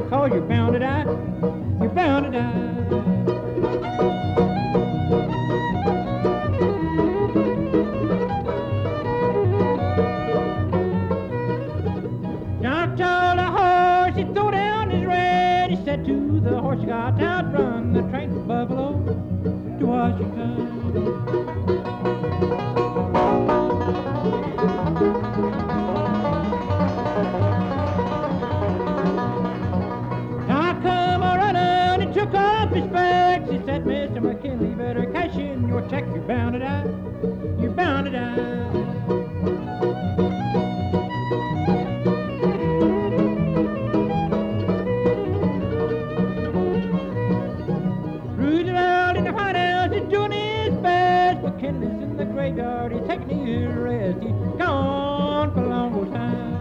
'cause you're bound to die. You're bound to die. John told the horse, he threw down his rein. He said to the horse, you got to outrun the train from Buffalo to Washington. John come a running, he took off his specs. He said, Mr. McKinley, better cash in your check. You're bound to die. You're bound to die. McKinley's in the graveyard, he's taking his rest. He's gone for a long old time.